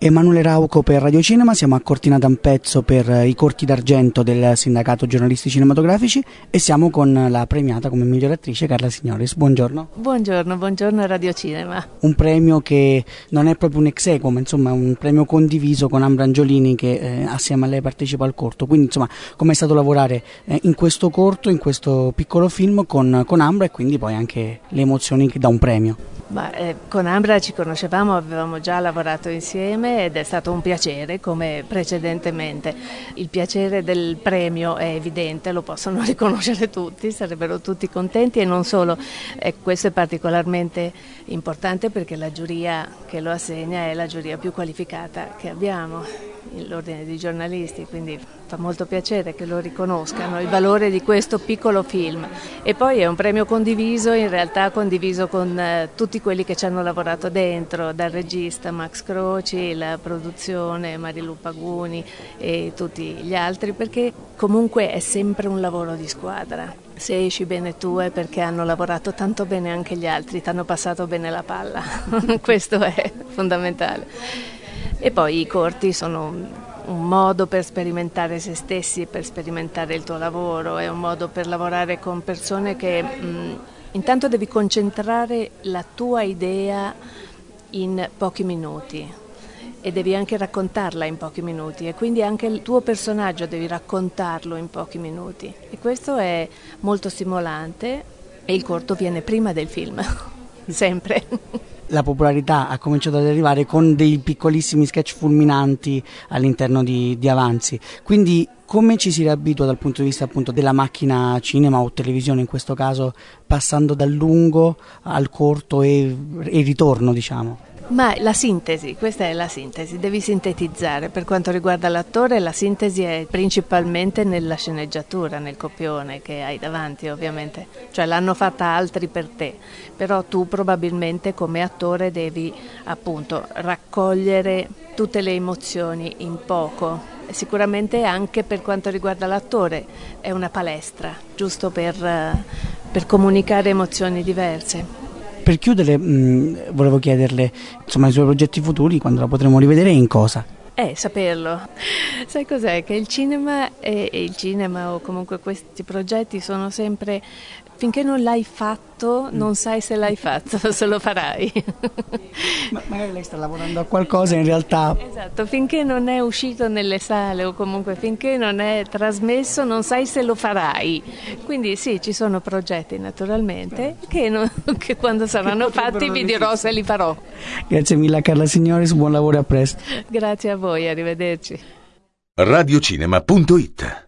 Emanuele Rauco per Radio Cinema, siamo a Cortina d'Ampezzo per i Corti d'Argento del Sindacato Giornalisti Cinematografici e siamo con la premiata come miglior attrice Carla Signoris. Buongiorno. Buongiorno a Radio Cinema. Un premio che non è proprio un ex aequo, ma insomma un premio condiviso con Ambra Angiolini che assieme a lei partecipa al corto. Quindi insomma com'è stato lavorare in questo corto, in questo piccolo film con Ambra e quindi poi anche le emozioni che dà un premio? Con Ambra ci conoscevamo, avevamo già lavorato insieme ed è stato un piacere come precedentemente. Il piacere del premio è evidente, lo possono riconoscere tutti, sarebbero tutti contenti e non solo. Questo è particolarmente importante perché la giuria che lo assegna è la giuria più qualificata che abbiamo, l'ordine dei giornalisti, quindi fa molto piacere che lo riconoscano, il valore di questo piccolo film. E poi è un premio condiviso, in realtà condiviso con tutti quelli che ci hanno lavorato dentro, dal regista Max Croci, la produzione Marilu Paguni e tutti gli altri, perché comunque è sempre un lavoro di squadra. Se esci bene tu è perché hanno lavorato tanto bene anche gli altri, ti hanno passato bene la palla, questo è fondamentale. E poi i corti sono un modo per sperimentare se stessi, per sperimentare il tuo lavoro, è un modo per lavorare con persone che intanto devi concentrare la tua idea in pochi minuti e devi anche raccontarla in pochi minuti e quindi anche il tuo personaggio devi raccontarlo in pochi minuti e questo è molto stimolante e il corto viene prima del film, sempre. La popolarità ha cominciato ad arrivare con dei piccolissimi sketch fulminanti all'interno di Avanzi, quindi come ci si riabitua dal punto di vista appunto della macchina cinema o televisione in questo caso, passando dal lungo al corto e ritorno, diciamo? Ma la sintesi, questa è la sintesi, devi sintetizzare. Per quanto riguarda l'attore, la sintesi è principalmente nella sceneggiatura, nel copione che hai davanti ovviamente, cioè l'hanno fatta altri per te, però tu probabilmente come attore devi appunto raccogliere tutte le emozioni in poco. Sicuramente anche per quanto riguarda l'attore è una palestra, giusto per comunicare emozioni diverse. Per chiudere volevo chiederle insomma i suoi progetti futuri, quando la potremo rivedere e in cosa? Saperlo. Sai cos'è? Che il cinema o comunque questi progetti sono sempre, finché non l'hai fatto non sai se l'hai fatto, se lo farai. Ma magari lei sta lavorando a qualcosa in realtà. Esatto, finché non è uscito nelle sale o comunque finché non è trasmesso non sai se lo farai. Quindi sì, ci sono progetti naturalmente che quando saranno fatti vi dirò se li farò. Grazie mille a Carla Signoris, buon lavoro e a presto. Grazie a voi, arrivederci. Radiocinema.it